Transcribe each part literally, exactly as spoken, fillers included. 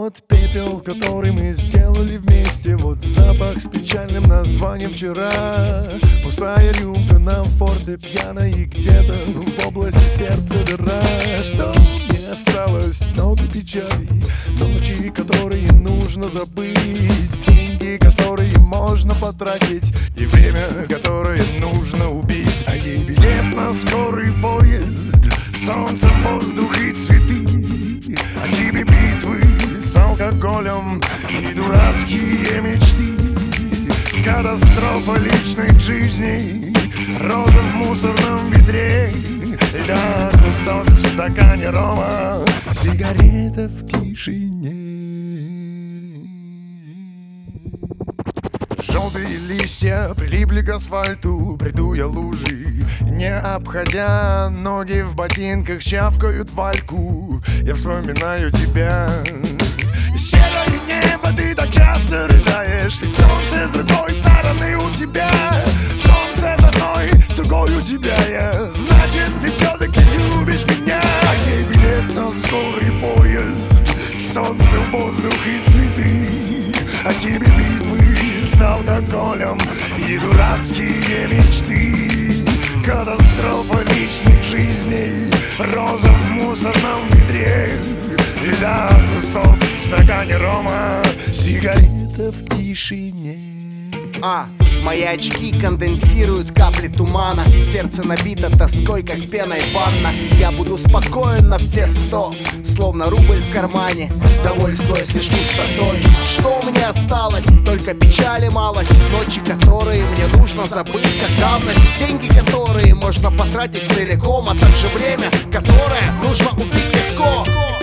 Вот пепел, который мы сделали вместе. Вот запах с печальным названием вчера. Пустая рюмка на фортепиано, и где-то в области сердца дыра. Что мне осталось? Много печалей, ночи, которые нужно забыть, деньги, которые можно потратить, и время, которое нужно убить. А ей билет на скорый поезд, солнце, воздух и цветы. А тебе битвы с алкоголем и дурацкие мечты. Катастрофа личных жизней, роза в мусорном ведре, да, кусок в стакане рома, сигарета в тишине. Желтые листья прилипли к асфальту, приду я лужи, не обходя. Ноги в ботинках чавкают вальку, я вспоминаю тебя. Серое небо, ты так часто рыдаешь, ведь солнце с другой стороны у тебя. Солнце с одной, с другой у тебя я. Значит, ты все-таки любишь меня. А ей билет на скорый поезд, солнце, воздух и цветы. А тебе битвы с алкоголем и дурацкие мечты. Катастрофа личных жизней, роза в мусорном ведре, да, кусок в стакане рома, сигарета в тишине. А, мои очки конденсируют капли тумана. Сердце набито тоской, как пеной ванна. Я буду спокоен на все сто, словно рубль в кармане, довольствуясь лишь пустотой. Что у меня осталось? Только печали малость. Ночи, которые мне нужно забыть, как давность. Деньги, которые можно потратить целиком, а также время, которое нужно убить легко.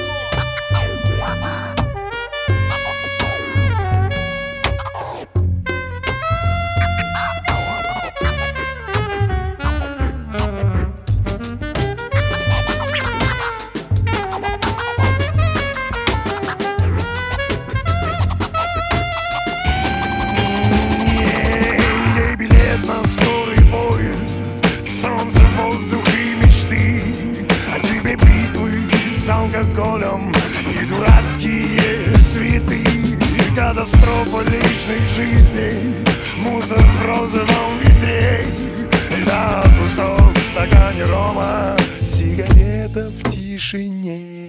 Воздух и мечты, а тебе битвы с алкоголем и дурацкие цветы. Катастрофа личных жизней, мусор в розовом ведре, да, кусок в стакане рома, сигарета в тишине.